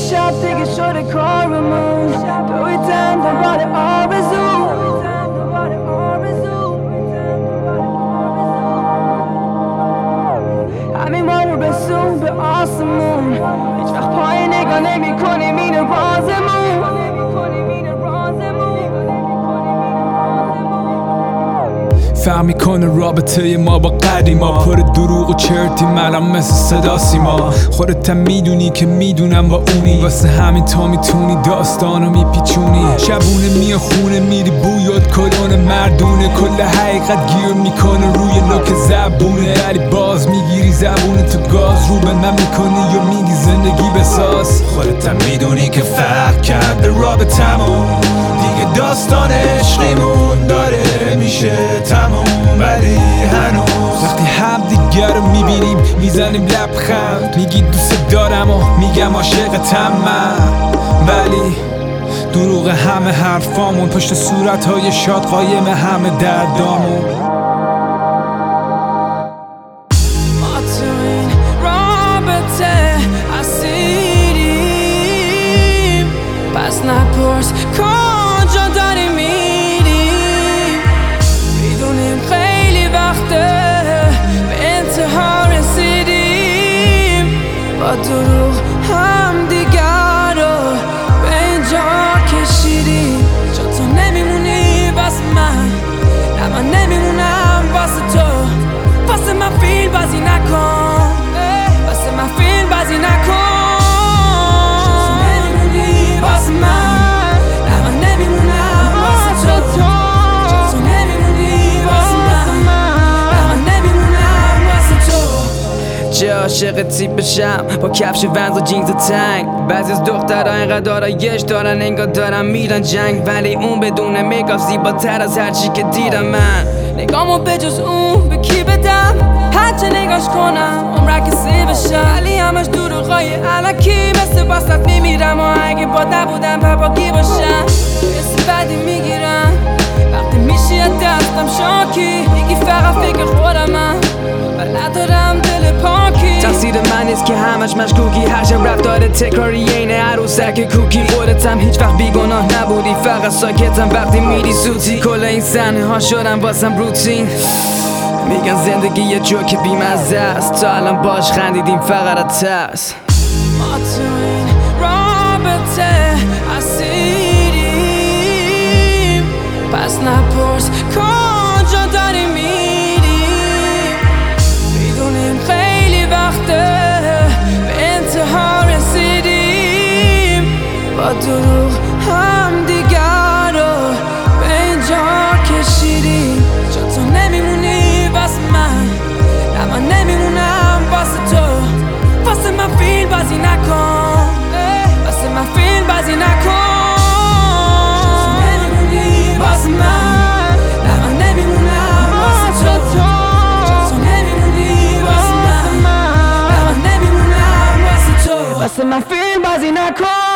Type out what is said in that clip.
شب دیگه شده کارمون، دویدن دنبال آرزو. همین ما رو رسون به آسمون، هیچ وقت پای نگاه نمی کنیم، این رازمون. فهم میکنه رابطه ما با قدیما، پر دروغ و چرتی منم مثل صدا سیما. خودت هم میدونی که میدونم با اونی، واسه همین تا میتونی داستانو میپیچونی. شبونه میه خونه میری بویات کلون مردونه، کل حقیقت گیر میکنه روی لوک زبونه. ولی باز میگیری زبونه تو گاز، رو به من میکنی یا میگی زندگی بساز. خودت هم میدونی که فرق کرده رابطمون، دیگه داستان عشقیمون داره میشه تموم. ولی هنوز وقتی هم دیگر رو میبینیم میزنیم لبخند، میگی دوست دارم و میگم عاشقتم من. ولی دروغ همه حرفامون، پشت صورتهای شاد قایم همه دردامون. ما تو این رابطه اسیریم، پس نپرس کجا داریم میریم. میدونیم خیلی وقته به انتها رسیدیم، با دروغ هم دیگر رو به اینجا کشیدیم. چون تو نمیمونی واسه من، نه من نمیمونم واسه تو. واسه من فیلم بازی نکن، واسه من فیلم بازی نکن. چون تو نمیمونی واسه من، نه من نمیمونم واسه تو. چون تو نمیمونی واسه من، نه من نمیمونم واسه تو. چه عاشق تیپشم با کفش ونز و جینز تنگ. بعضی از دخترها اینقدر آرایش دارن انگار دارن میرن جنگ، ولی اون بدون میکاپ زیباتر از هرچی که دیدم من. نگامو به جز اون به کی بدم؟ هرچه نگاش کنم عمرک سی بشم، ولی همش دروغای علکی. مثل باسط میمیرم و اگه با نبودم پاپاگی باشم. حس بدی میگیرم وقتی میشی از دستم شاکی، میگی فقط فکر خودمم و ندارم دل پاکی. تقصیر من نیست که همش مشکوکی، هر شب رفتار تکراری عین عروسک کوکی. خودتم هیچ وقت بیگناه نبودی، فقط ساکتم وقتی میری سوتی. کل این صحنه ها شدن واسم روتین، میگن زندگی یه جوک بیمزه است، تا الان باش خندیدیم فقط از ترس. ما تو این رابطه اسیریم، پس نپرس کجا داریم میریم. میدونیم خیلی وقته به انتها رسیدیم، با دروغ هم دیگر رو به اینجا کشیدیم. چون تو نمیمونی واسه من، نه من نمیمونم واسه تو. واسه من فیلم بازی نکن، واسه من فیلم بازی نکن. چون تو نمیمونی واسه من، نه من نمیمونم واسه تو. چون تو نمیمونی واسه من، نه من نمیمونم واسه تو. واسه من فیلم بازی نکن.